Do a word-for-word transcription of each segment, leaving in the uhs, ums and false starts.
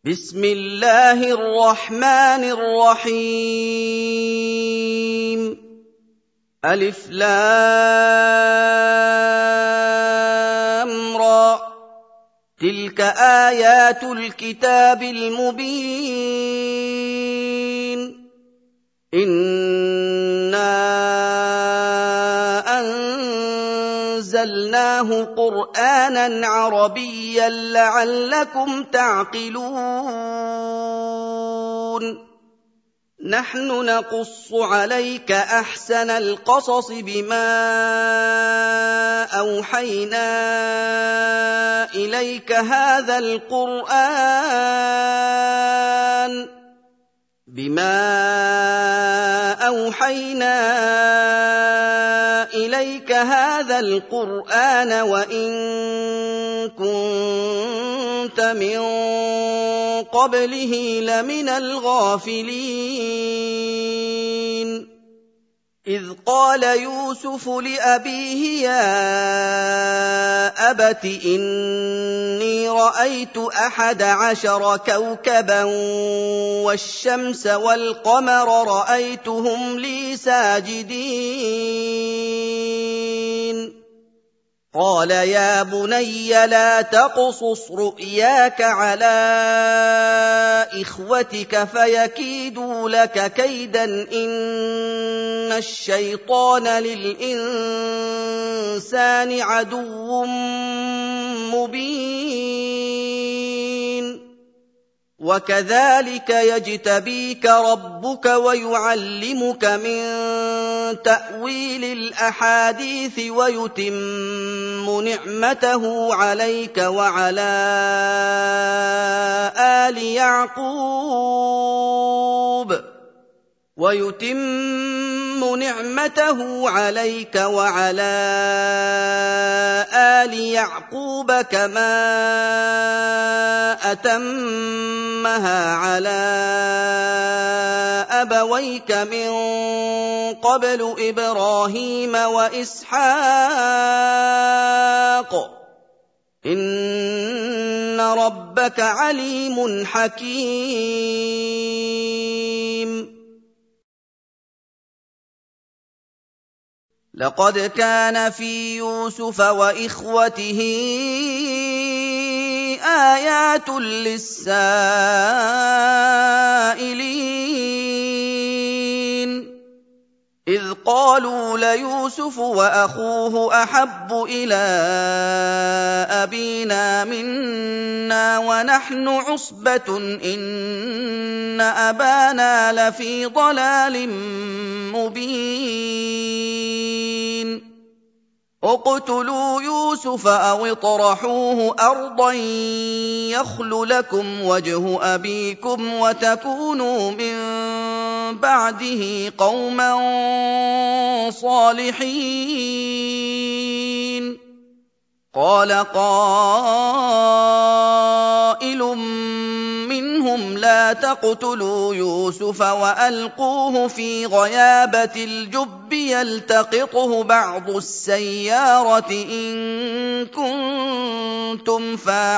بسم الله الرحمن الرحيم ألف لام را تلك آيات الكتاب المبين إنا أنزلناه قرآنا عربيا لعلكم تعقلون نحن نقص عليك أحسن القصص بما أوحينا إليك هذا القرآن بما أوحينا إليك هذا القرآن وإن كنت من قبله لمن الغافلين إذ قال يوسف لأبيه يا أبت إني رأيت أحد عشر كوكبا والشمس والقمر رأيتهم لي ساجدين قال يا بني لا تقصص رؤياك على إخوتك فيكيدوا لك كيدا إن الشيطان للإنسان عدو مبين وكذلك يجتبيك ربك ويعلمك من تأويل الأحاديث ويتم نعمته عليك وعلى آل يعقوب ويتم نعمته عليك وعلى آل يعقوب كما أتمها على أبويك من قبل إبراهيم وإسحاق إن ربك عليم حكيم لقد كان في يوسف وإخوته آيات للسائلين إذ قالوا ليوسف وأخوه أحب إلى أبينا منا ونحن عصبة إن أبانا لفي ضلال مبين اقتلوا يوسف أو اطرحوه أرضا يخل لكم وجه أبيكم وتكونوا من بعده قوما صالحين قال قائل منهم لا تقتلوا يوسف وألقوه في غيابة الجب يلتقطه بعض السيارة إن كنتم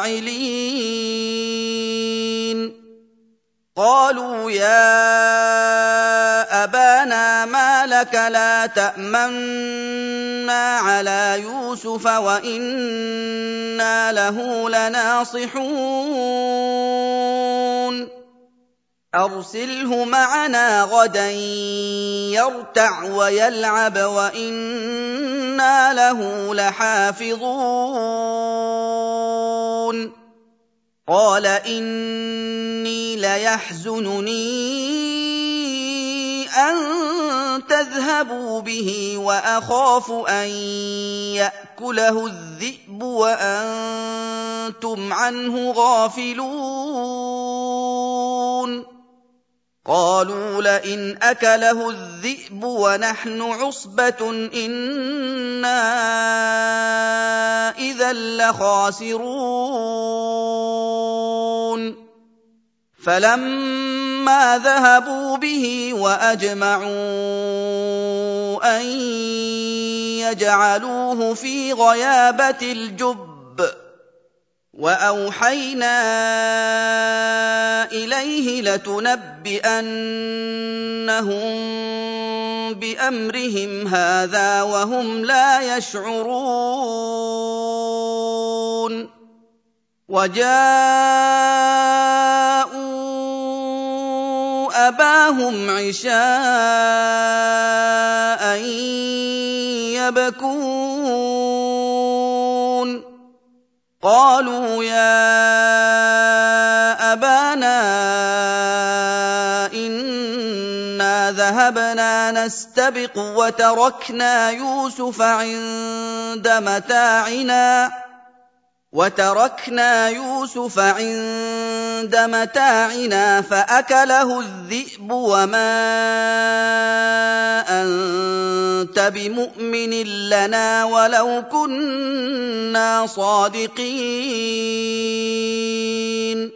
فاعلين قالوا يا أبانا ما لك لا تأمنا على يوسف وإنا له لناصحون أرسله معنا غدا يرتع ويلعب وإنا له لحافظون قال إني ليحزنني أن تذهبوا به وأخاف أن يأكله الذئب وأنتم عنه غافلون قالوا لئن أكله الذئب ونحن عصبة إنا إذا لخاسرون فلما ذهبوا به وأجمعوا أن يجعلوه في غيابة الجب وأوحينا إِلَيْهِ لَتُنَبِّئَنَّهُم بِأَمْرِهِمْ هَٰذَا وَهُمْ لَا يَشْعُرُونَ وَجَاءُوا أَبَاهُمْ عِشَاءً يَبْكُونَ قَالُوا يَا أَبَانَا إِنَّا ذَهَبْنَا نَسْتَبِقُ وَتَرَكْنَا يُوسُفَ عِندَ مَتَاعِنَا وَتَرَكْنَا يُوسُفَ عِندَ مَتَاعِنَا فَأَكَلَهُ الذِّئْبُ وَمَا أَنتَ بِمُؤْمِنٍ لَّنَا وَلَوْ كُنَّا صَادِقِينَ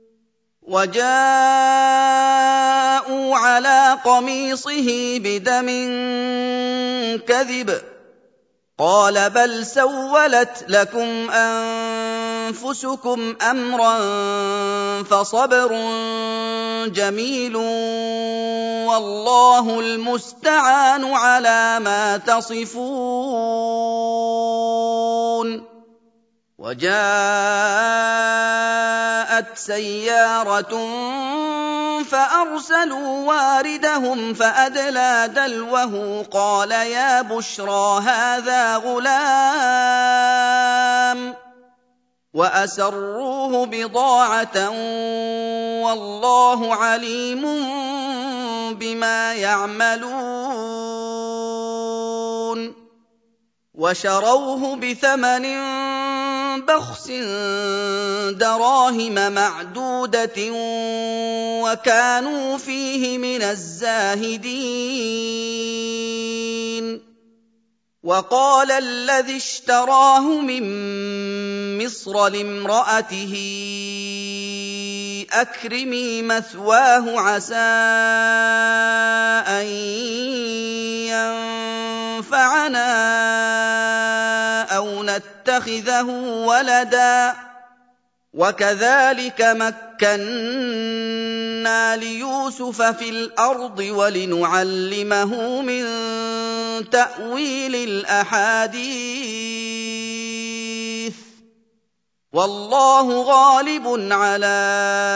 وَجَاءُوا عَلَىٰ قَمِيصِهِ بِدَمٍ كَذِبٍ قَالَ بَلْ سَوَّلَتْ لَكُمْ أَنفُسُكُمْ أَمْرًا فَصَبْرٌ جَمِيلٌ وَاللَّهُ الْمُسْتَعَانُ عَلَىٰ مَا تَصِفُونَ وَجَاءَتْ سَيَّارَةٌ فَأَرْسَلُوا وَارِدَهُمْ فَأَدْلَىٰ دَلْوَهُ قَالَ يَا بُشْرَىٰ هَٰذَا غُلَامٌ وَأَسَرُّوهُ بِضَاعَةً وَاللَّهُ عَلِيمٌ بِمَا يَعْمَلُونَ وَشَرَوْهُ بِثَمَنٍ بَخْسٍ دَرَاهِمَ مَعْدُودَةٍ وَكَانُوا فِيهِ مِنَ الزَّاهِدِينَ وَقَالَ الَّذِي اشْتَرَاهُ مِن مِّصْرَ لِامْرَأَتِهِ أَكْرِمِي مَثْوَاهُ عَسَىٰ أَن يَنفَعَنَا أَوْ نَتَّخِذَهُ وَلَدًا وَكَذَٰلِكَ مَكَّنَّا لِيُوسُفَ فِي الْأَرْضِ وَلِنُعَلِّمَهُ مِن تَأْوِيلِ الْأَحَادِيثِ وَاللَّهُ غَالِبٌ عَلَىٰ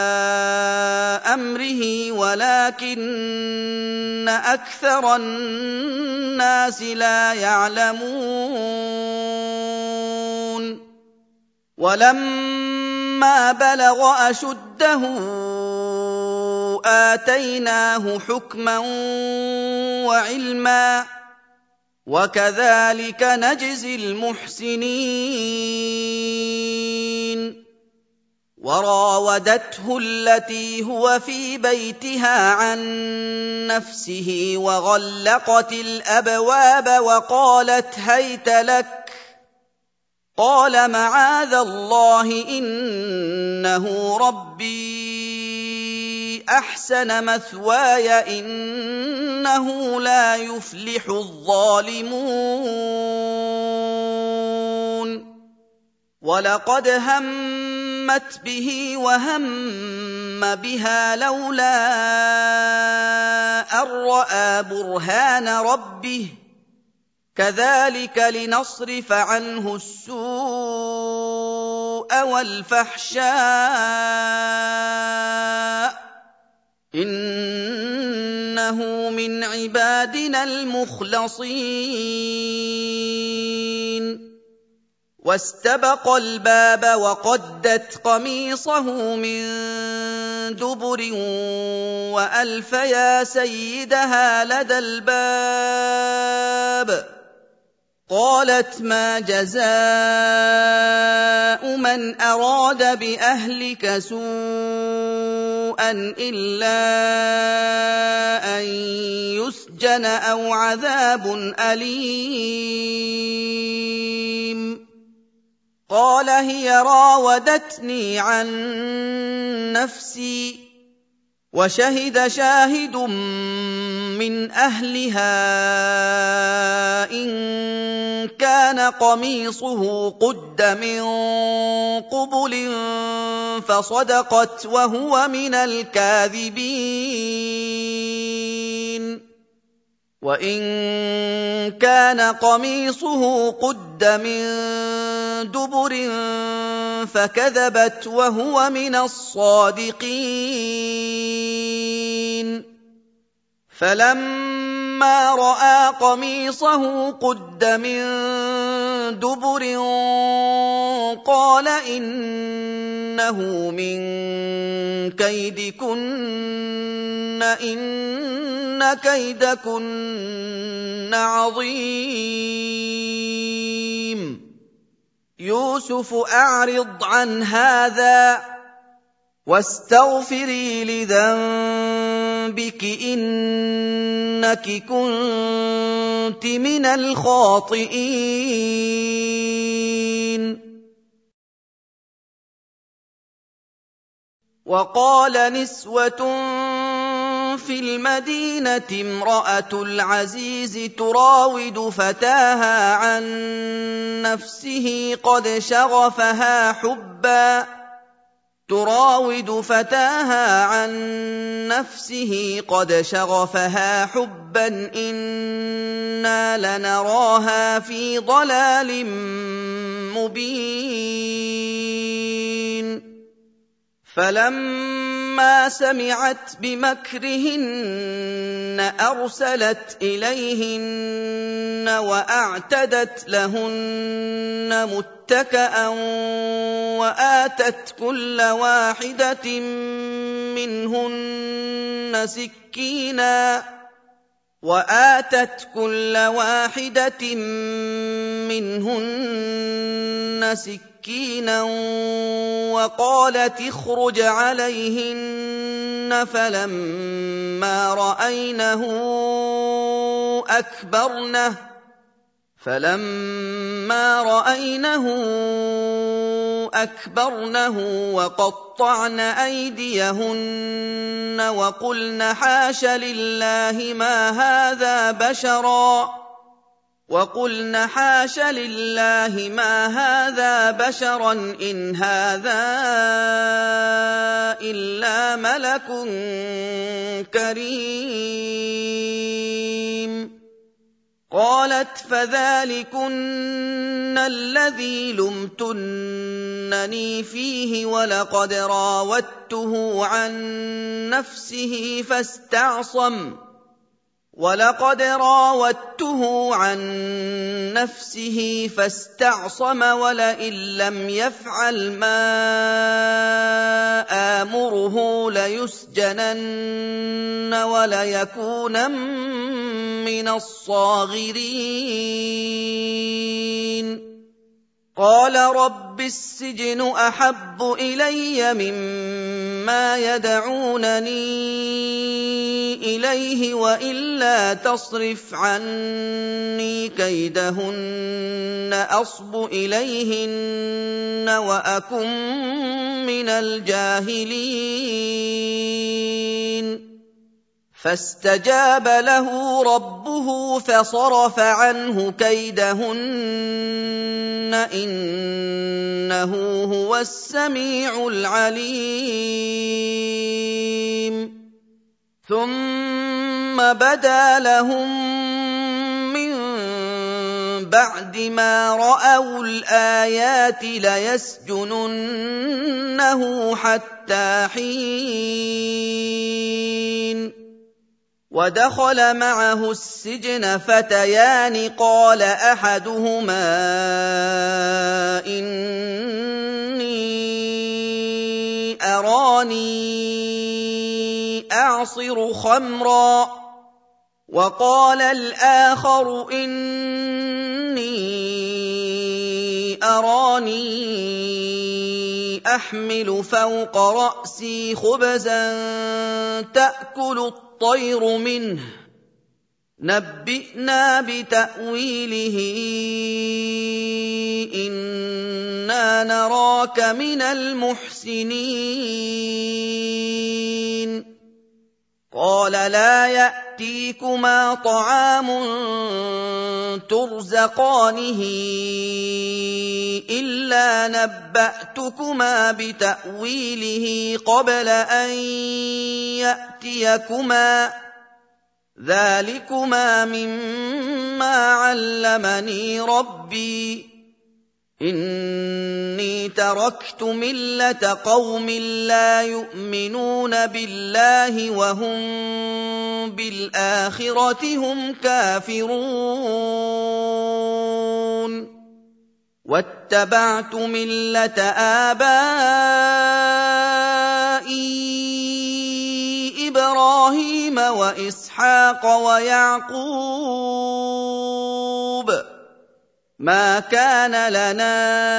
أَمْرِهِ وَلَٰكِنَّ أَكْثَرَ النَّاسِ لَا يَعْلَمُونَ وَلَمَّا بَلَغَ أَشُدَّهُ آتَيْنَاهُ حُكْمًا وَعِلْمًا وَكَذَٰلِكَ نَجْزِي الْمُحْسِنِينَ وَرَاوَدَتْهُ الَّتِي هُوَ فِي بَيْتِهَا عَن نَّفْسِهِ وَغَلَّقَتِ الْأَبْوَابَ وَقَالَتْ هَيْتَ لَكَ قَالَ مَعَاذَ اللَّهِ إِنَّهُ رَبِّي أَحْسَنَ مَثْوَايَ إِنَّهُ لَا يُفْلِحُ الظَّالِمُونَ وَلَقَدْ هَمَّتْ بِهِ وَهَمَّ بِهَا لَوْلَا أَن رَّأَىٰ بُرْهَانَ رَبِّهِ كَذَٰلِكَ لِنَصْرِفَ عَنْهُ السُّوءَ وَالْفَحْشَاءَ ۚ إِنَّهُ مِنْ عِبَادِنَا الْمُخْلَصِينَ وَاسْتَبَقَ الْبَابَ وَقَدَّتْ قَمِيصَهُ مِن دُبُرٍ وَأَلْفَ يَا سَيِّدَهَا لَدَى الْبَابِ قَالَتْ مَا جَزَاءُ مَنْ أَرَادَ بِأَهْلِكَ سُوءًا إِلَّا أَن يُسْجَنَ أَوْ عَذَابٌ أَلِيمٌ قَالَ هِيَ رَاوَدَتْنِي عَن نَّفْسِي وشهد شاهد من أهلها إن كان قميصه قد من قبل فصدقت وهو من الكاذبين وإن كان قميصه قد من دبر فكذبت وهو من الصادقين فلما رأى قميصه قد من دبر قال إنه من كيدكن إن كيدكن عظيم يوسف أعرض عن هذا واستغفري لذنبك إنك كنت من الخاطئين وقال نسوة في المدينة امرأة العزيز تراود فتاها عن نفسه قد شغفها حبا تراود فتاها عن نفسه قد شغفها حبا إنا لنراها في ضلال مبين فلما سمعت بمكرهن أرسلت إليهن وأعتدت لهن متكأ وآتت كل واحدة منهن سكينا وآتت كل واحدة منهن سكينا وقالت اخرج عليهن فلما رأينه أكبرنه فلما رأينه أكبرنه وقطعن أيديهن وقلن حاش لله ما هذا بشرا وقلن حاش لله ما هذا بشرا إن هذا إلا ملك كريم قالت فذلكن الذي لمتنني فيه ولقد راودته عن نفسه فاستعصم ولقد راودته عن نفسه فاستعصم ولئن لم يفعل ما آمره ليسجنن وليكونن من الصاغرين قال رب السجن أحب إلي مما يدعونني إليه وإلا تصرف عني كيدهن أصب إليهن وأكن من الجاهلين فاستجاب له ربه فصرف عنه كيدهن إنه هو السميع العليم ثم بدا لهم من بعد ما رأوا الآيات ليسجننه حتى حين ودخل معه السجن فتيان قال أحدهما إني أراني أعصر خمرا وقال الآخر إني أراني أحمل فوق رأسي خبزا تأكل الطير منه نبئنا بتأويله إنا نراك من المحسنين قال لا يأتيكما طعام ترزقانه إلا نبأتكما بتأويله قبل أن يأتيكما ذلكما مما علمني ربي إني تركت ملة قوم لا يؤمنون بالله وهم بالآخرة هم كافرون واتبعت ملة آبائي إبراهيم وإسحاق ويعقوب ما كان لنا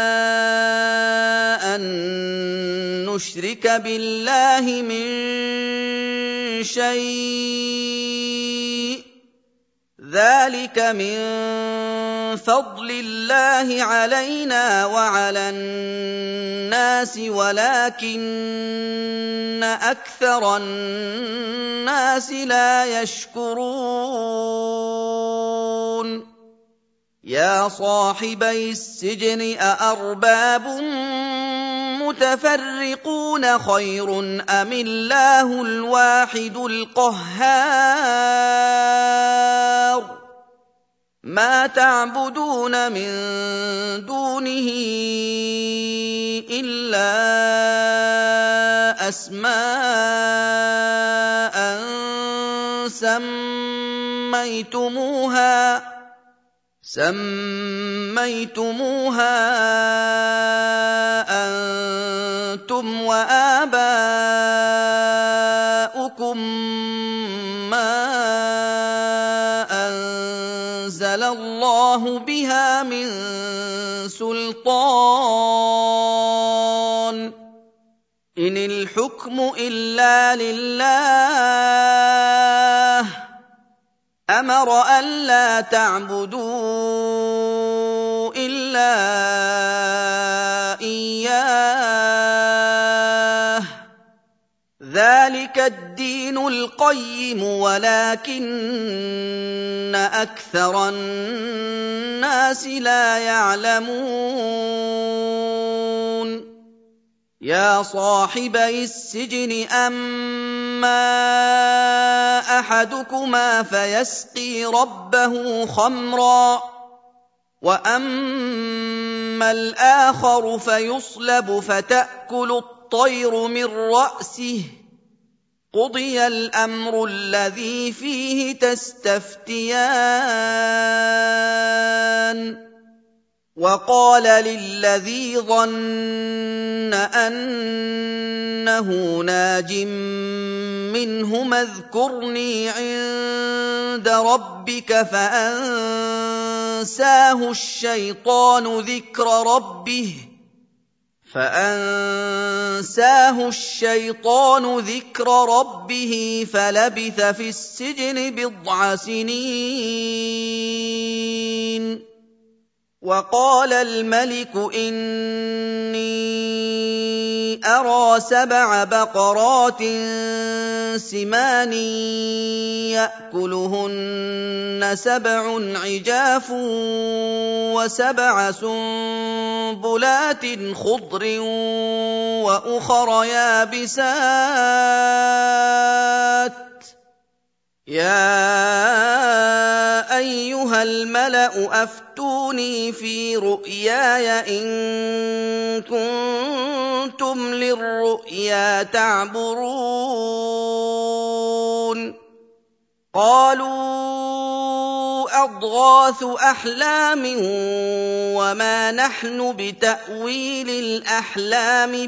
أن نشرك بالله من شيء ذلك من فضل الله علينا وعلى الناس ولكن أكثر الناس لا يشكرون يا صاحبي السجن أأرباب متفرقون خير أم الله الواحد القهار ما تعبدون من دونه إلا أسماء سميتموها سميتموها أنتم وآباؤكم ما أنزل الله بها من سلطان إن الحكم إلا لله أمر ألا تعبدوا إلا إياه ذلك الدين القيم ولكن أكثر الناس لا يعلمون يا صاحبي السجن أما أحدكما فيسقي ربه خمرا وأما الآخر فيصلب فتأكل الطير من رأسه قضي الأمر الذي فيه تستفتيان وقال للذي ظن أنه ناج منهما اذكرني عند ربك فأنساه الشيطان ذكر ربه فأنساه الشيطان ذكر ربه فلبث في السجن بضع سنين وقال الملك إني أرى سبع بقرات سمان يأكلهن سبع عجاف وسبع سنبلات خضر وأخر يابسات يا أيها الملأ أفتوني في رؤياي إن كنتم للرؤيا تعبرون قالوا أضغاث أحلام وما نحن بتأويل الأحلام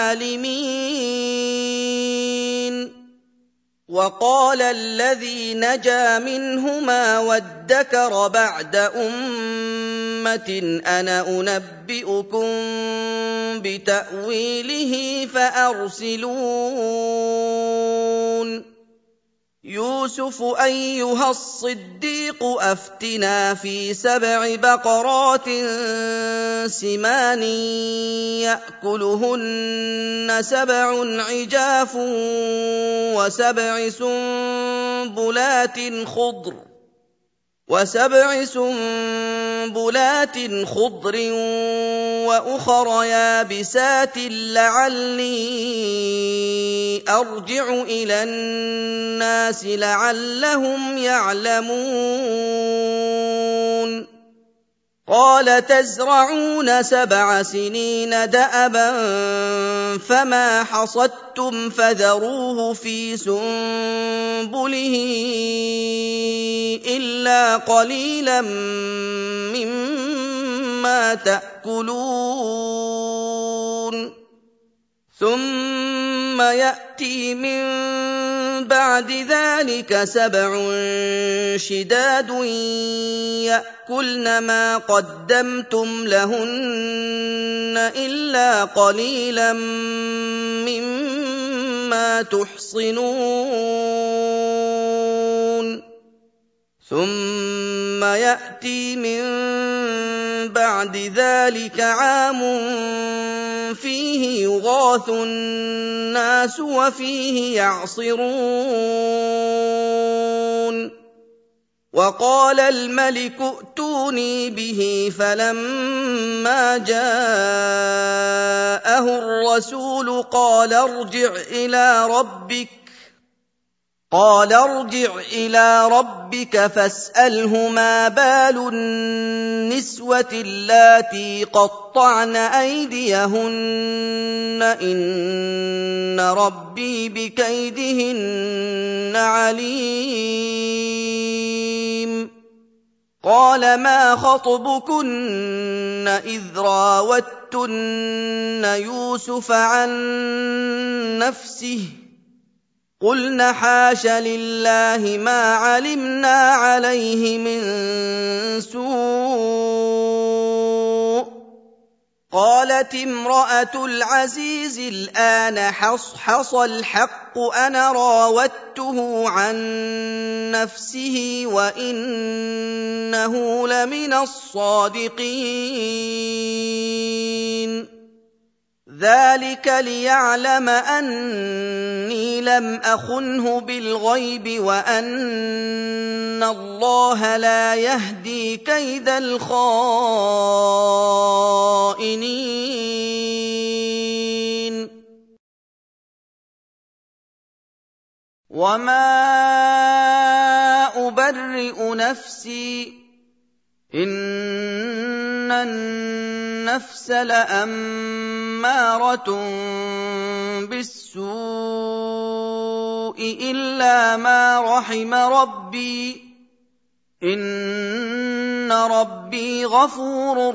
بعالمين وقال الذي نجا منهما وادكر بعد أمة أنا أنبئكم بتأويله فأرسلون يوسف أيها الصديق الصديق أفتنا في سبع بقرات سمان يأكلهن سبع عجاف وسبع سنبلات خضر وسبع سنبلات خضر وأخر يابسات لعلي أرجع إلى الناس لعلهم يعلمون قال تزرعون سبع سنين دأبا فما حصدتم فذروه في سنبله إلا قليلا مما تأكلون ثم يأتي من بعد ذلك سبع شداد يأكلن ما قدمتم لهن إلا قليلا مما تحصنون ثم يأتي من بعد ذلك عام فيه يغاث الناس وفيه يعصرون وقال الملك ائتوني به فلما جاءه الرسول قال ارجع إلى ربك قال ارجع إلى ربك فاسأله ما بال النسوة اللاتي قطعن أيديهن إن ربي بكيدهن عليم قال ما خطبكن إذ راوتن يوسف عن نفسه قلن حاش لله ما علمنا عليه من سوء قالت امرأة العزيز الآن حصحص الحق أنا راودته عن نفسه وإنه لمن الصادقين ذلك ليعلم أني لم أخنه بالغيب وأن الله لا يهدي كيد الخائنين وما أبرئ نفسي إن النفس لأمارة بالسوء إلا ما رحم ربي إن ربي غفور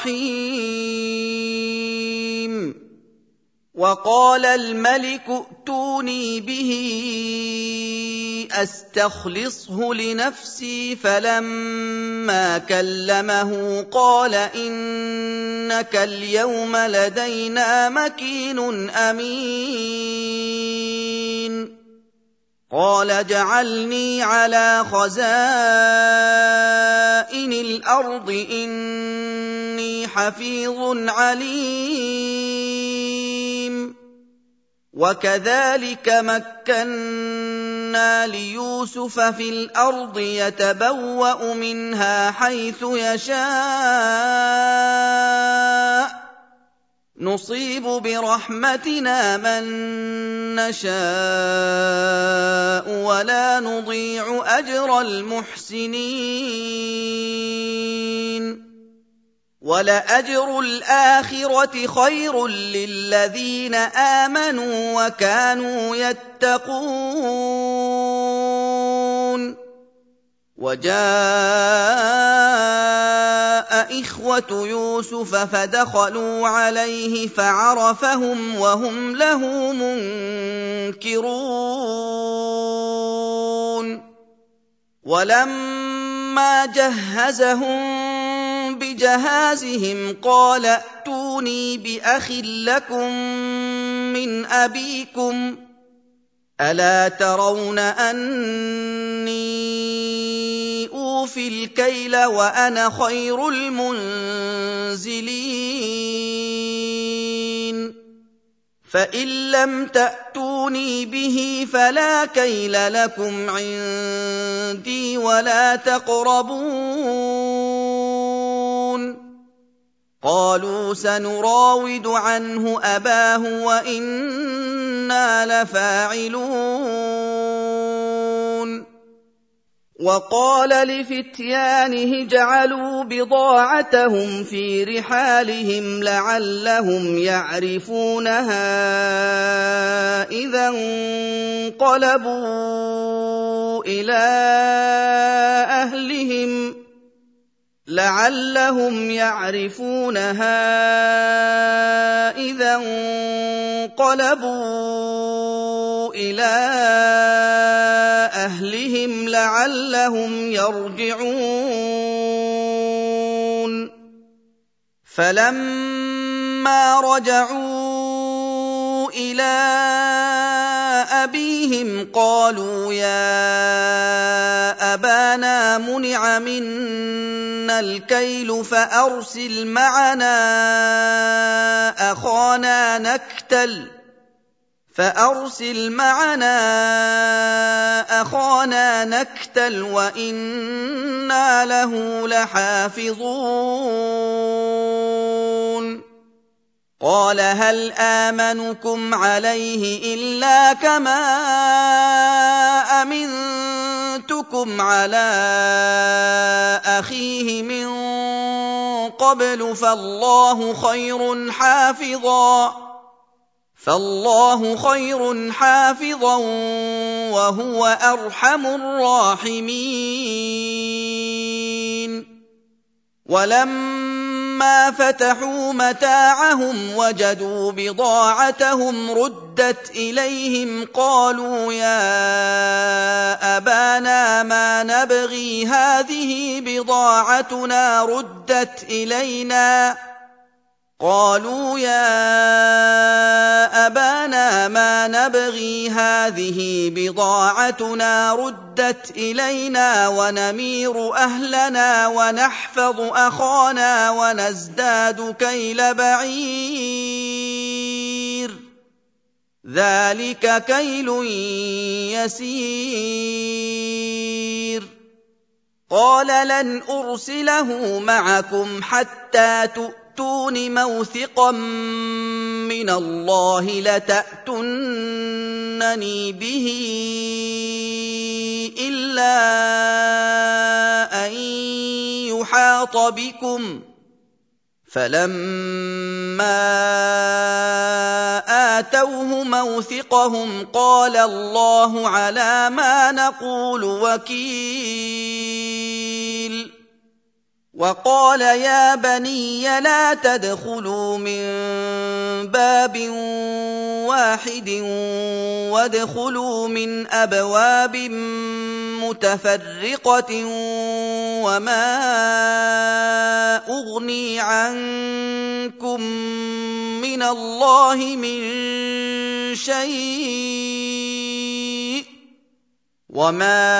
رحيم وقال الملك ائتوني به أستخلصه لنفسي فلما كلمه قال إنك اليوم لدينا مكين أمين قال اجعلني على خزائن الأرض إني حفيظ عليم وكذلك مكنا ليوسف في الأرض يتبوأ منها حيث يشاء نصيب برحمتنا من نشاء ولا نضيع أجر المحسنين ولأجر الآخرة خير للذين آمنوا وكانوا يتقون وجاء إخوة يوسف فدخلوا عليه فعرفهم وهم له منكرون ولما جهزهم بجهازهم قال ائتوني بأخ لكم من أبيكم ألا ترون أني أوفي الكيل وأنا خير المنزلين فإن لم تأتوني به فلا كيل لكم عندي ولا تقربون قالوا سنراود عنه أباه وإنا لفاعلون وقال لفتيانه اجعلوا بضاعتهم في رحالهم لعلهم يعرفونها إذا انقلبوا إلى أهلهم لعلهم يعرفونها إذا انقلبوا إلى أهلهم لعلهم يرجعون فلما رجعوا إلى أبيهم قالوا يا أبانا منع منا الكيل فأرسل معنا أخانا نكتل فأرسل معنا أخانا نكتل وإنا له لحافظون قال هل آمنكم عليه إلا كما أمنتكم على أخيه من قبل فالله خير حافظا فالله خير حافظا وهو أرحم الراحمين ولما فتحوا متاعهم وجدوا بضاعتهم ردت إليهم قالوا يا أبانا ما نبغي هذه بضاعتنا ردت إلينا قالوا يا أبانا ما نبغي هذه بضاعتنا ردت إلينا ونمير أهلنا ونحفظ أخانا ونزداد كيل بعير ذلك كيل يسير قال لن أرسله معكم حتى تؤمنوا تؤتون موثقا من الله لتأتونني به إلا أن يحاط بكم فلما آتوه موثقهم قال الله على ما نقول وكيل وقال يا بني لا تدخلوا من باب واحد وادخلوا من أبواب متفرقة وما أغني عنكم من الله من شيء وما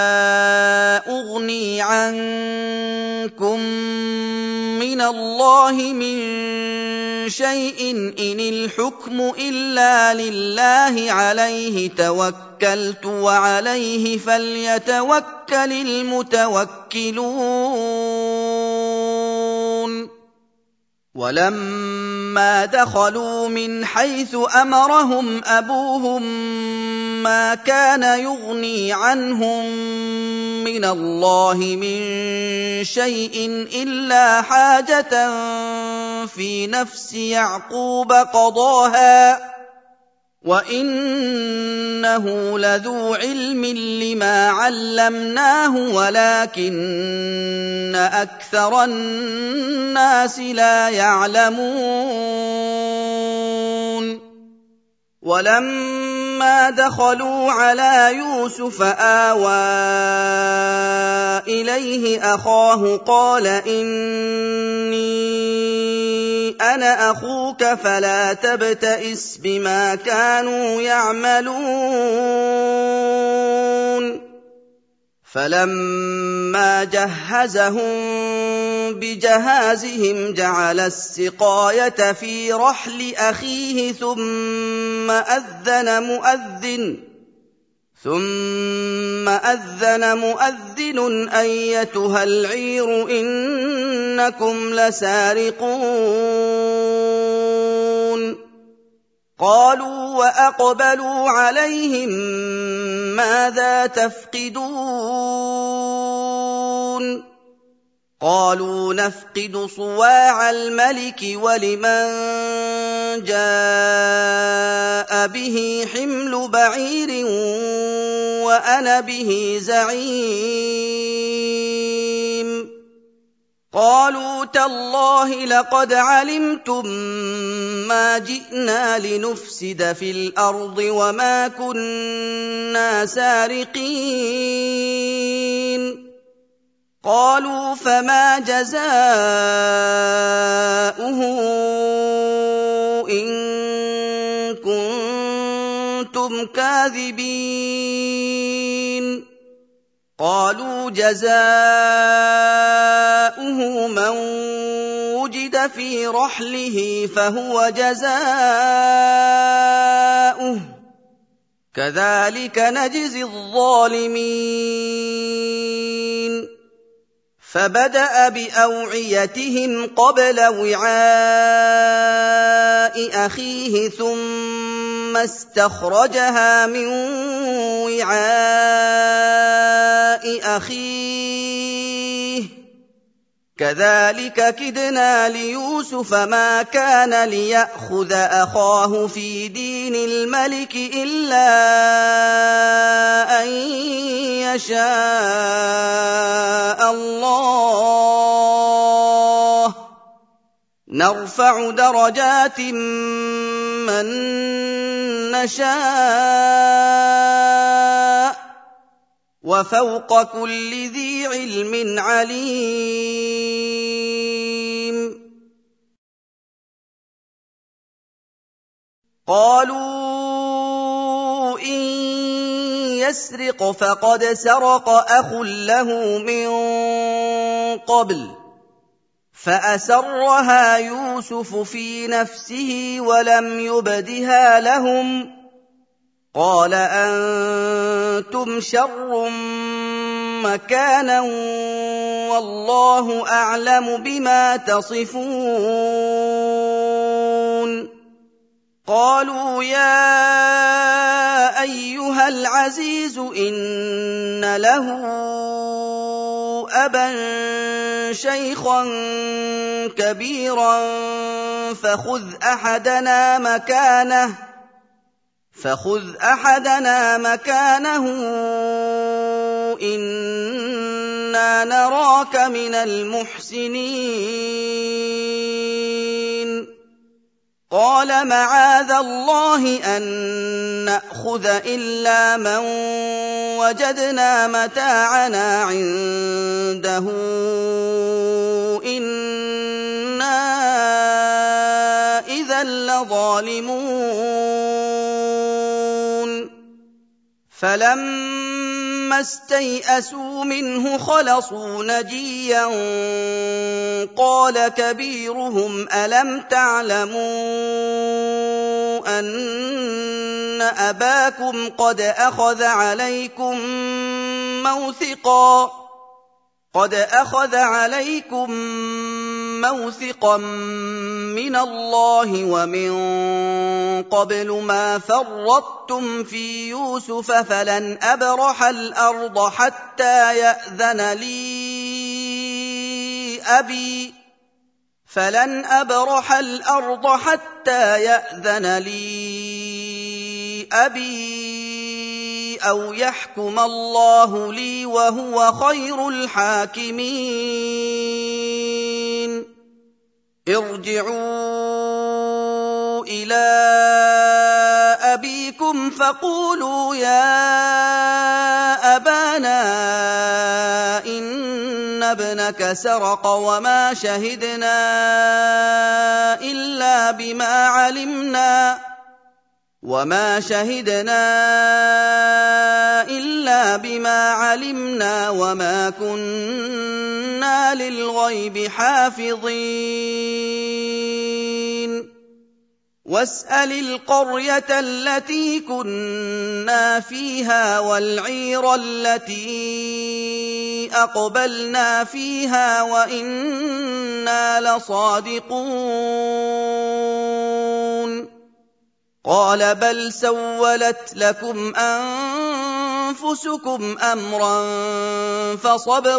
أغني عنكم من الله من شيء إن الحكم إلا لله عليه توكلت وعليه فليتوكل المتوكلون ولما دخلوا من حيث أمرهم أبوهم ما كان يغني عنهم من الله من شيء إلا حاجة في نفس يعقوب قضاها وإنه لذو علم لما علمناه ولكن أكثر الناس لا يعلمون ولما دخلوا على يوسف آوى إليه أخاه قال إني أنا أخوك فلا تبتئس بما كانوا يعملون فلما جهزهم بجهازهم جعل السقاية في رحل أخيه ثم أذن مؤذن ثم أذن مؤذن أيتها العير إنكم لسارقون قالوا وأقبلوا عليهم ماذا تفقدون قالوا نفقد صواع الملك ولمن جاء به حمل بعير وأنا به زعيم قالوا تالله لقد علمتم ما جئنا لنفسد في الأرض وما كنا سارقين قالوا فما جزاؤه إن كنتم كاذبين قالوا جزاؤه من وجد في رحله فهو جزاؤه كذلك نجزي الظالمين فبدأ بأوعيتهم قبل وعاء أخيه ثم استخرجها من وعاء أخيه كذلك كدنا ليوسف ما كان ليأخذ أخاه في دين الملك إلا أن يشاء الله نرفع درجات من نشاء وفوق كل ذي علم عليم قالوا إن يسرق فقد سرق أخ له من قبل فأسرها يوسف في نفسه ولم يبدها لهم قال أنتم شر مكانا والله أعلم بما تصفون قالوا يا أيها العزيز إن له أبا شيخا كبيرا فخذ أحدنا مكانه فخذ أحدنا مكانه إنا نراك من المحسنين قال معاذ الله أن نأخذ إلا من وجدنا متاعنا عنده إنا إذا لظالمون فلما استيئسوا منه خلصوا نجيا قال كبيرهم ألم تعلموا أن أباكم قد أخذ عليكم موثقا قد أخذ عليكم موثقا من الله ومن قبل ما فرطتم في يوسف فلن أبرح الأرض حتى يأذن لي أبي فلن أبرح الأرض حتى يأذن لي أبي أو يحكم الله لي وهو خير الحاكمين ارجعوا إلى أبيكم فقولوا يا أبانا إن ابنك سرق وما شهدنا إلا بما علمنا وما شهدنا إلا بما علمنا وما كنا للغيب حافظين واسأل القرية التي كنا فيها والعير التي أقبلنا فيها وإنا لصادقون قال بل سولت لكم أنفسكم أمرا فصبر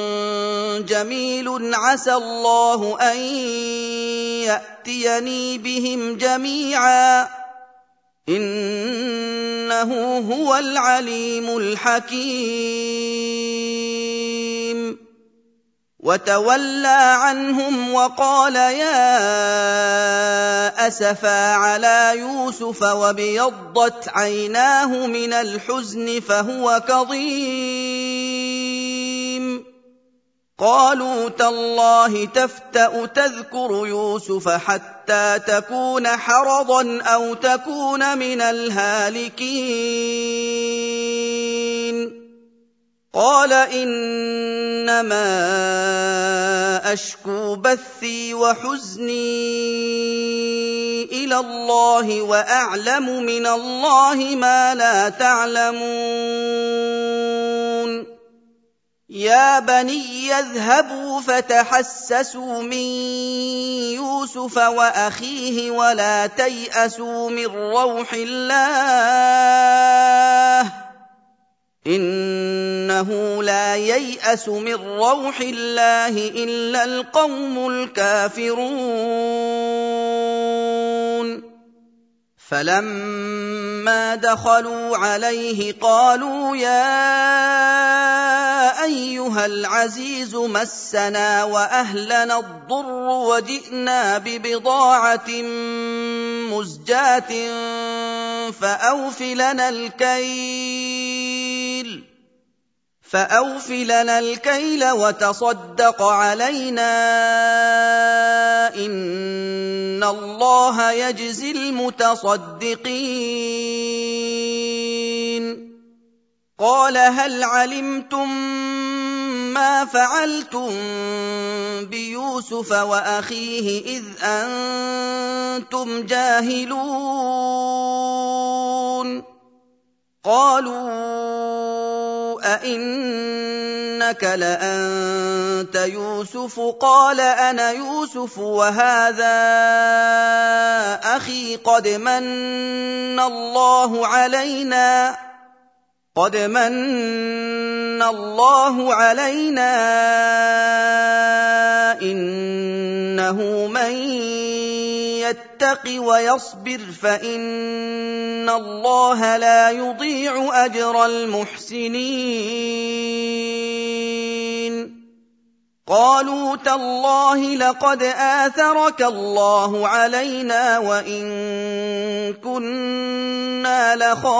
جميل عسى الله أن يأتيني بهم جميعا إنه هو العليم الحكيم وتولى عنهم وقال يا أسفا على يوسف وابيضت عيناه من الحزن فهو كظيم قالوا تالله تفتأ تذكر يوسف حتى تكون حرضا أو تكون من الهالكين قال إنما أشكو بثي وحزني إلى الله وأعلم من الله ما لا تعلمون يا بني يذهبوا فتحسسوا من يوسف وأخيه ولا تيأسوا من روح الله إنه لا ييأس من روح الله إلا القوم الكافرون فلما دخلوا عليه قالوا يا أيها العزيز مسنا وأهلنا الضر وجئنا ببضاعة مزجاة فأوف لنا الكيل فأوف لنا الكيل وتصدق علينا إن الله يجزي المتصدقين قال هل علمتم ما فعلتم بيوسف وأخيه إذ أنتم جاهلون قالوا أئنك لأنت يوسف قال أنا يوسف وهذا أخي قد من الله علينا قد من الله علينا إنه من يتق ويصبر فإن الله لا يضيع أجر المحسنين قالوا تالله لقد آثرك الله علينا وإن كنا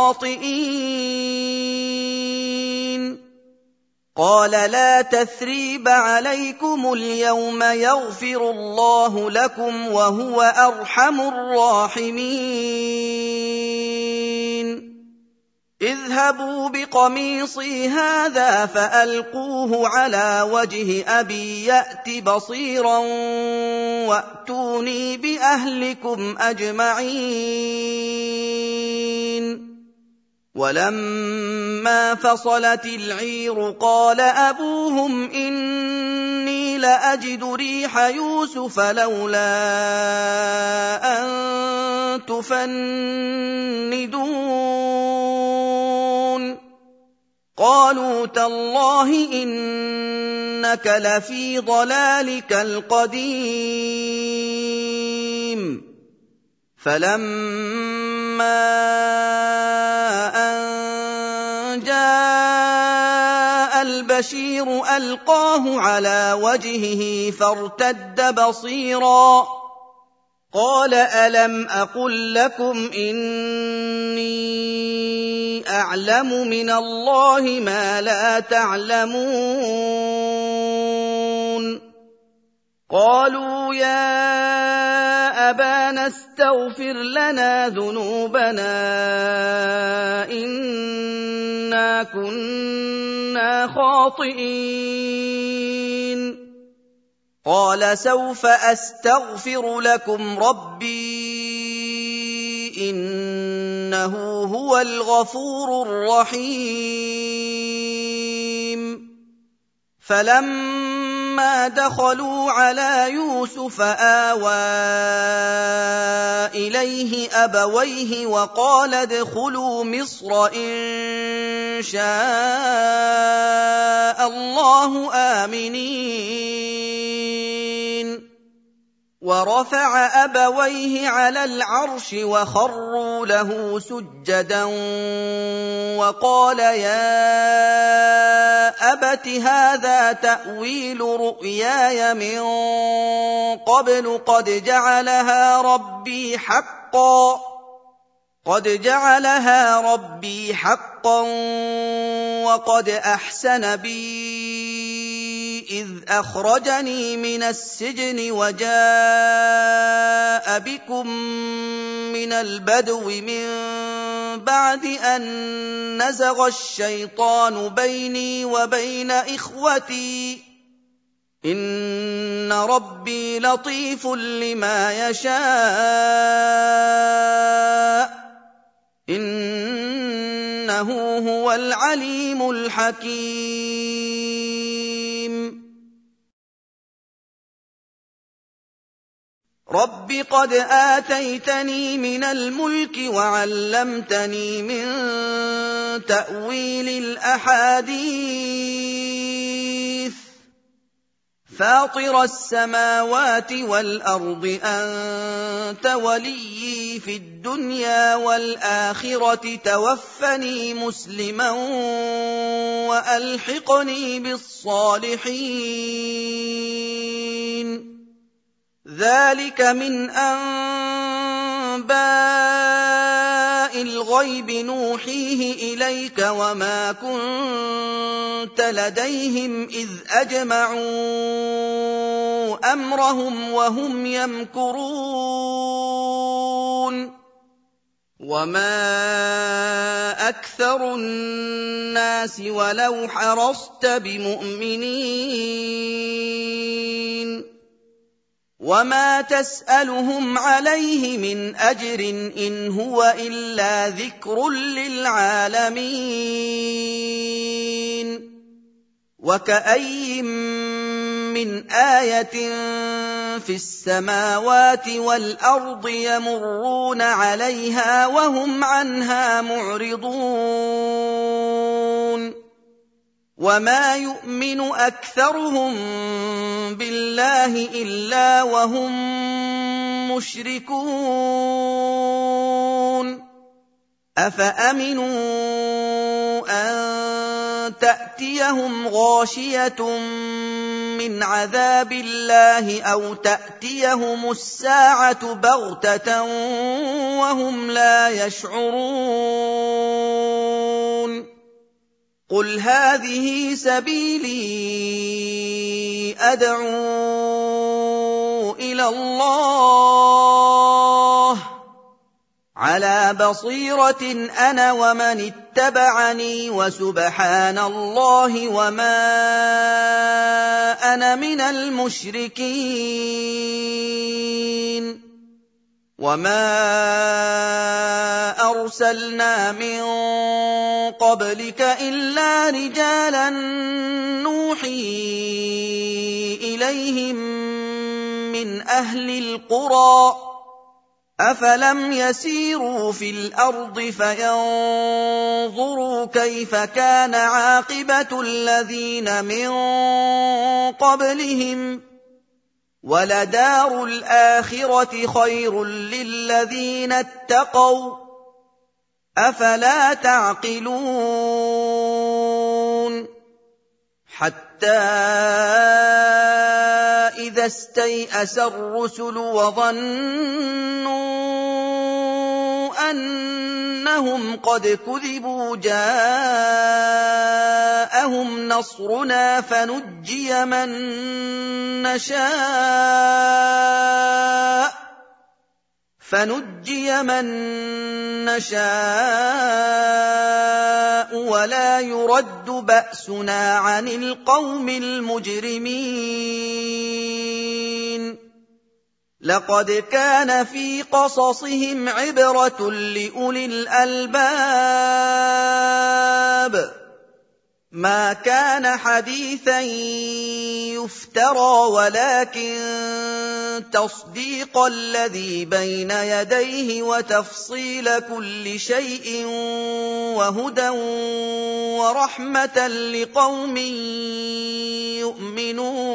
لخاطئين قال لا تثريب عليكم اليوم يغفر الله لكم وهو أرحم الراحمين اذهبوا بقميصي هذا فألقوه على وجه أبي يأت بصيرا وأتوني بأهلكم أجمعين ولما فصلت العير قال أبوهم إني لأجد ريح يوسف لولا أن تفندون قالوا تالله إنك لفي ضلالك القديم فلما أن جاء البشير ألقاه على وجهه فارتد بصيرا قال ألم أقل لكم إني أعلم من الله ما لا تعلمون قالوا يا أبانا استغفر لنا ذنوبنا إنا كنا خاطئين قال سوف أستغفر لكم ربي إنه هو الغفور الرحيم فلما دخلوا على يوسف آوى إليه أبويه وقال ادخلوا مصر إن شاء الله آمنين ورفع أبويه على العرش وخروا له سجدا وقال يا أبت هذا تأويل رؤياي من قبل قد جعلها ربي حقا قد جعلها ربي حقا وقد أحسن بي إذ أخرجني من السجن وجاء بكم من البدو من بعد أن نزغ الشيطان بيني وبين إخوتي إن ربي لطيف لما يشاء إنه هو العليم الحكيم رب قد آتيتني من الملك وعلمتني من تأويل الأحاديث فاطر السماوات والأرض أنت وليي في الدنيا والآخرة توفني مسلما وألحقني بالصالحين ذلك من أنباء الغيب نوحيه إليك وما كنت لديهم إذ أجمعوا أمرهم وهم يمكرون وما أكثر الناس ولو حرصت بمؤمنين وما تسألهم عليه من أجر إن هو إلا ذكر للعالمين وكأي من آية في السماوات والأرض يمرون عليها وهم عنها معرضون وما يؤمن أكثرهم بالله إلا وهم مشركون أفأمنوا أن تأتيهم غاشية من عذاب الله أو تأتيهم الساعة بغتة وهم لا يشعرون قل هذه سبيلي أدعو إلى الله على بصيرة أنا ومن اتبعني وسبحان الله وما أنا من المشركين وما أرسلنا من قبلك إلا رجالا نوحي إليهم من أهل القرى أفلم يسيروا في الأرض فينظروا كيف كان عاقبة الذين من قبلهم ولدار الآخرة خير للذين اتقوا أفلا تعقلون حتى إذا استيأس الرسل وظنوا أن إنهم قد كذبوا جاءهم نصرنا فنجي من نشاء فنجي من نشاء ولا يرد بأسنا عن القوم المجرمين لقد كان في قصصهم عبرة لأولي الألباب ما كان حديثا يفترى ولكن تصديق الذي بين يديه وتفصيل كل شيء وهدى ورحمة لقوم يؤمنون